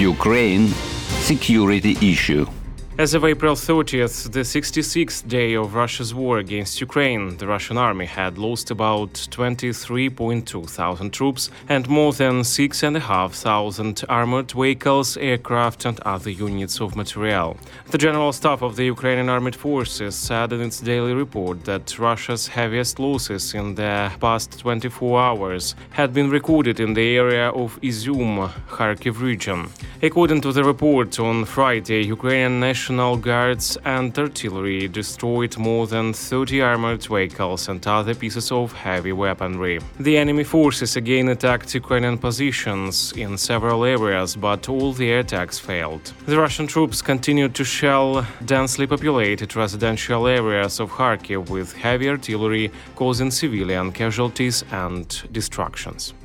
Ukraine security issue. As of April 30th, the 66th day of Russia's war against Ukraine, the Russian army had lost about 23.2 thousand troops and more than 6,500 armored vehicles, aircraft and other units of material. The General Staff of the Ukrainian Armed Forces said in its daily report that Russia's heaviest losses in the past 24 hours had been recorded in the area of Izium, Kharkiv region. According to the report, on Friday, Ukrainian National Guards and artillery destroyed more than 30 armored vehicles and other pieces of heavy weaponry. The enemy forces again attacked Ukrainian positions in several areas, but all their attacks failed. The Russian troops continued to shell densely populated residential areas of Kharkiv with heavy artillery, causing civilian casualties and destructions.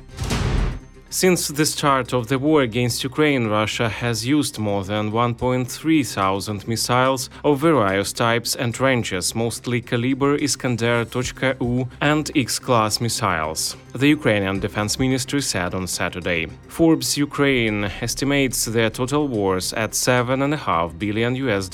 Since the start of the war against Ukraine, Russia has used more than 1.3 thousand missiles of various types and ranges, mostly caliber Iskander.U and X-class missiles, the Ukrainian Defense Ministry said on Saturday. Forbes Ukraine estimates their total wars at $7.5 billion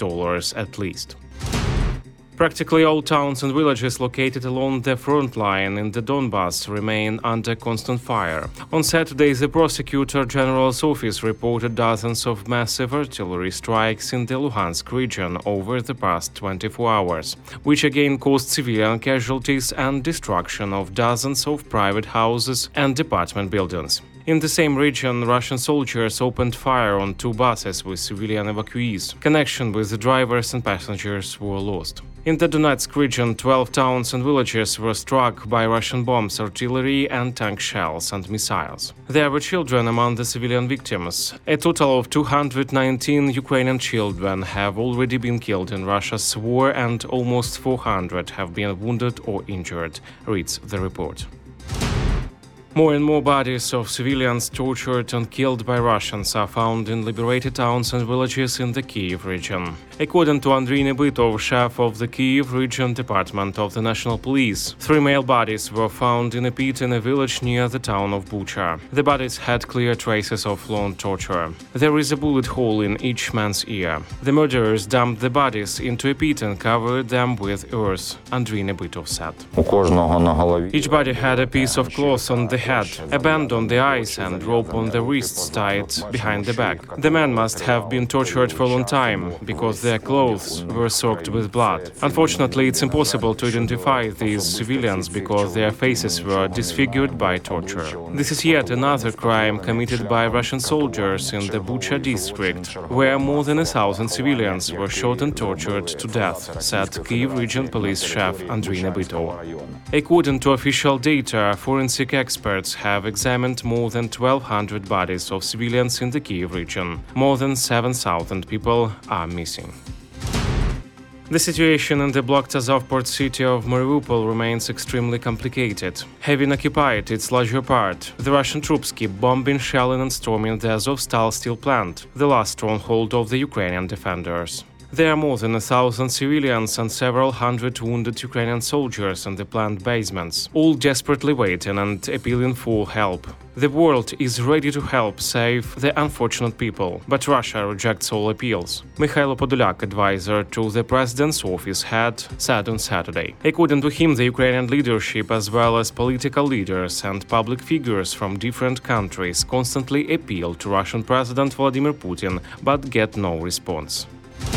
at least. Practically all towns and villages located along the front line in the Donbas remain under constant fire. On Saturday, the Prosecutor General's office reported dozens of massive artillery strikes in the Luhansk region over the past 24 hours, which again caused civilian casualties and destruction of dozens of private houses and apartment buildings. In the same region, Russian soldiers opened fire on two buses with civilian evacuees. Connection with the drivers and passengers were lost. In the Donetsk region, 12 towns and villages were struck by Russian bombs, artillery and tank shells and missiles. There were children among the civilian victims. A total of 219 Ukrainian children have already been killed in Russia's war and almost 400 have been wounded or injured, reads the report. More and more bodies of civilians tortured and killed by Russians are found in liberated towns and villages in the Kyiv region. According to Andriy Nebytov, chef of the Kyiv region department of the National Police, 3 male bodies were found in a pit in a village near the town of Bucha. The bodies had clear traces of long torture. There is a bullet hole in each man's ear. The murderers dumped the bodies into a pit and covered them with earth, Andriy Nebytov said. Each body had a piece of cloth on the head, a band on the eyes and rope on the wrists tied behind the back. The men must have been tortured for a long time, because their clothes were soaked with blood. Unfortunately, it's impossible to identify these civilians because their faces were disfigured by torture. This is yet another crime committed by Russian soldiers in the Bucha district, where more than 1,000 civilians were shot and tortured to death, said Kyiv region police chef Andriy Nebytov. According to official data, forensic experts have examined more than 1,200 bodies of civilians in the Kyiv region. More than 7,000 people are missing. The situation in the blocked Azov port city of Mariupol remains extremely complicated. Having occupied its larger part, the Russian troops keep bombing, shelling and storming the Azovstal steel plant, the last stronghold of the Ukrainian defenders. There are more than 1,000 civilians and several hundred wounded Ukrainian soldiers in the plant basements, all desperately waiting and appealing for help. The world is ready to help save the unfortunate people, but Russia rejects all appeals. Mikhailo Podolyak, advisor to the president's office, had said on Saturday. According to him, the Ukrainian leadership, as well as political leaders and public figures from different countries, constantly appeal to Russian President Vladimir Putin, but get no response.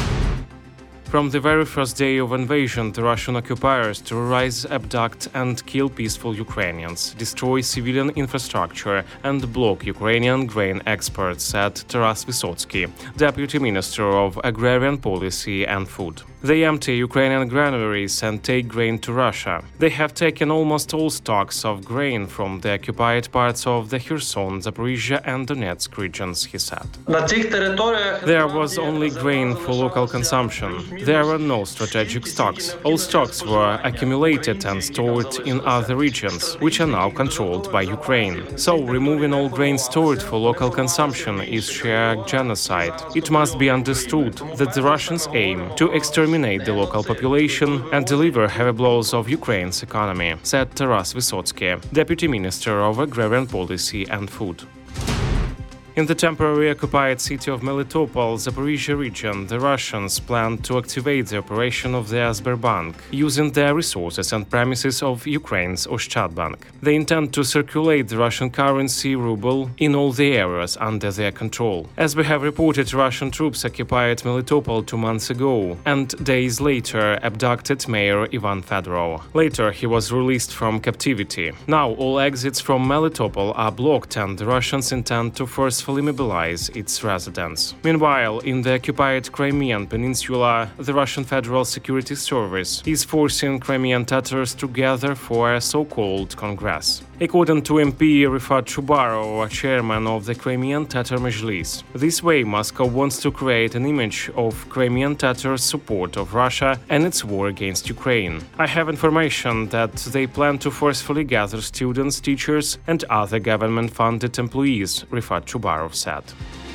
From the very first day of invasion, the Russian occupiers terrorize, abduct and kill peaceful Ukrainians, destroy civilian infrastructure and block Ukrainian grain exports, said Taras Vysotsky, Deputy Minister of Agrarian Policy and Food. They empty Ukrainian granaries and take grain to Russia. They have taken almost all stocks of grain from the occupied parts of the Kherson, Zaporizhia and Donetsk regions, he said. There was only grain for local consumption. There were no strategic stocks. All stocks were accumulated and stored in other regions, which are now controlled by Ukraine. So, removing all grain stored for local consumption is sheer genocide. It must be understood that the Russians aim to exterminate the local population and deliver heavy blows of Ukraine's economy, said Taras Vysotsky, Deputy Minister of Agrarian Policy and Food. In the temporarily occupied city of Melitopol, Zaporizhia region, the Russians plan to activate the operation of the Sberbank, using their resources and premises of Ukraine's Oshchadbank. They intend to circulate the Russian currency ruble in all the areas under their control. As we have reported, Russian troops occupied Melitopol 2 months ago and days later abducted Mayor Ivan Fedorov. Later, he was released from captivity. Now, all exits from Melitopol are blocked and the Russians intend to forcefully mobilize its residents. Meanwhile, in the occupied Crimean Peninsula, the Russian Federal Security Service is forcing Crimean Tatars to gather for a so-called Congress. According to MP Rifat Chubarov, chairman of the Crimean Tatar Mejlis, this way Moscow wants to create an image of Crimean Tatars' support of Russia and its war against Ukraine. I have information that they plan to forcefully gather students, teachers and other government-funded employees, Rifat Chubarov said.